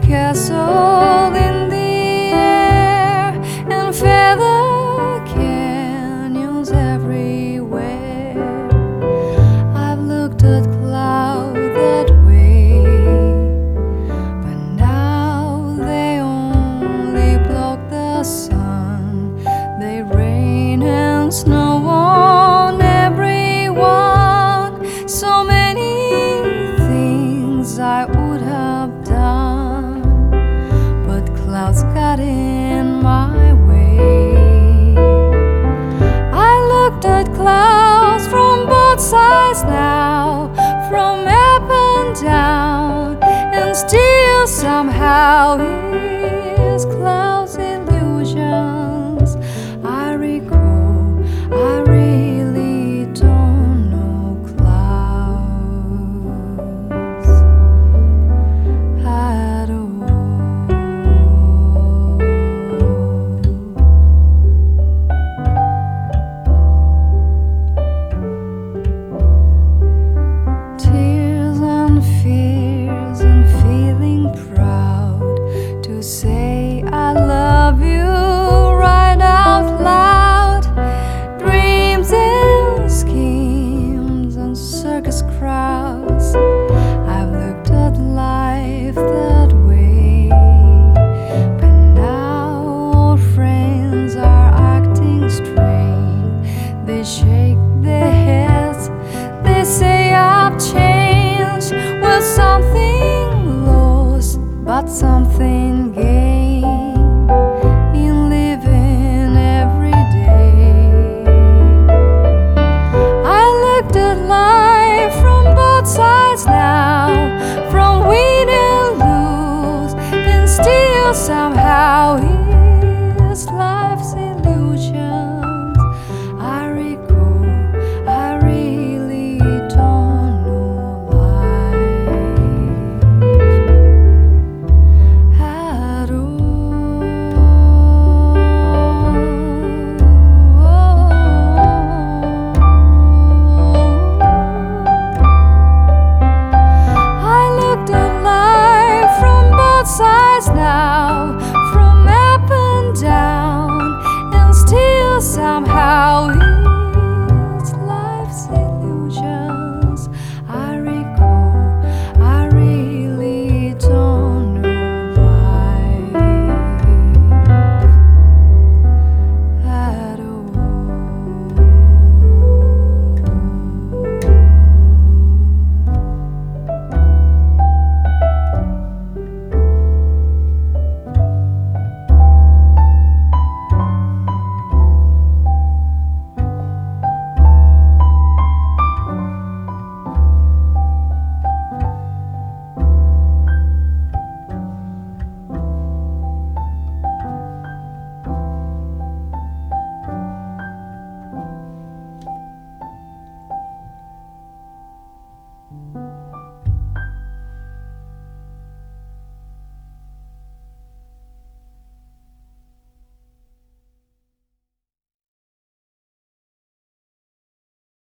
castle in the air and feather canyons everywhere. I've looked at clouds that way, but now they only block the sun. They rain and snow on everyone. So many things I would have done, but clouds got in my way. I looked at clouds from both sides now, from up and down, and still somehow his clouds illusions I recall. I really don't know clouds at all. Tears and fears and feeling proud to say I love you right out loud. Dreams and schemes and circus crowds. I've looked at life that way, but now old friends are acting strange. They shake their heads, they say I've changed. Well, something lost, but something gained in living every day. I looked at life from both sides now, from win and lose, and still somehow